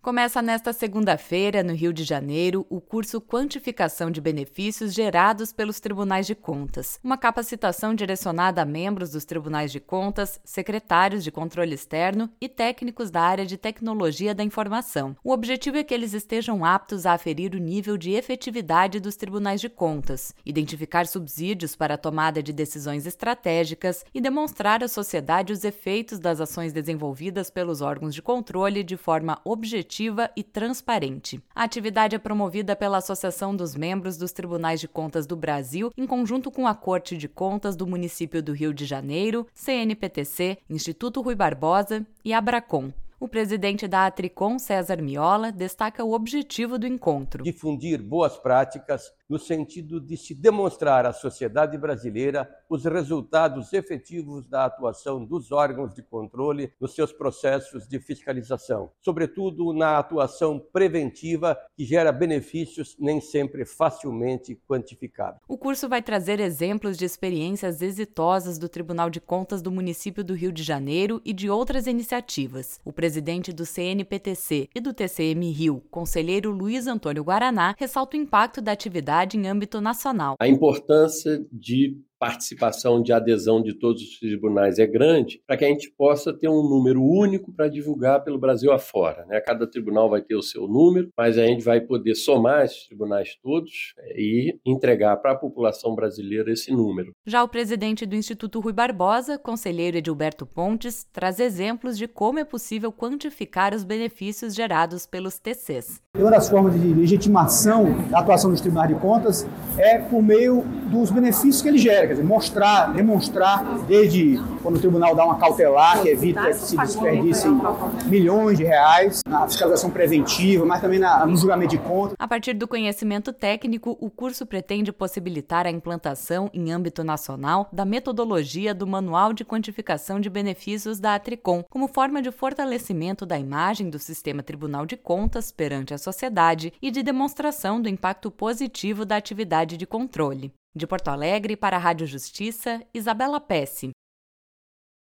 Começa nesta segunda-feira, no Rio de Janeiro, o curso Quantificação de Benefícios Gerados pelos Tribunais de Contas, uma capacitação direcionada a membros dos Tribunais de Contas, secretários de controle externo e técnicos da área de tecnologia da informação. O objetivo é que eles estejam aptos a aferir o nível de efetividade dos Tribunais de Contas, identificar subsídios para a tomada de decisões estratégicas e demonstrar à sociedade os efeitos das ações desenvolvidas pelos órgãos de controle de forma objetiva e transparente. A atividade é promovida pela Associação dos Membros dos Tribunais de Contas do Brasil, em conjunto com a Corte de Contas do município do Rio de Janeiro, CNPTC, Instituto Rui Barbosa e Abracon. O presidente da Atricom, César Miola, destaca o objetivo do encontro. Difundir boas práticas no sentido de se demonstrar à sociedade brasileira os resultados efetivos da atuação dos órgãos de controle nos seus processos de fiscalização, sobretudo na atuação preventiva que gera benefícios nem sempre facilmente quantificáveis. O curso vai trazer exemplos de experiências exitosas do Tribunal de Contas do município do Rio de Janeiro e de outras iniciativas. O presidente do CNPTC e do TCM Rio, conselheiro Luiz Antônio Guaraná, ressalta o impacto da atividade em âmbito nacional. A importância de participação, de adesão de todos os tribunais é grande, para que a gente possa ter um número único para divulgar pelo Brasil afora, né? Cada tribunal vai ter o seu número, mas a gente vai poder somar esses tribunais todos e entregar para a população brasileira esse número. Já o presidente do Instituto Rui Barbosa, conselheiro Edilberto Pontes, traz exemplos de como é possível quantificar os benefícios gerados pelos TCs. Uma das formas de legitimação da atuação dos tribunais de contas é por meio dos benefícios que ele gera. Quer dizer, mostrar, demonstrar, desde quando o tribunal dá uma cautelar, que evita que se desperdicem milhões de reais, na fiscalização preventiva, mas também no julgamento de contas. A partir do conhecimento técnico, o curso pretende possibilitar a implantação em âmbito nacional da metodologia do Manual de Quantificação de Benefícios da Atricom, como forma de fortalecimento da imagem do sistema Tribunal de Contas perante a sociedade e de demonstração do impacto positivo da atividade de controle. De Porto Alegre para a Rádio Justiça, Isabela Pesce.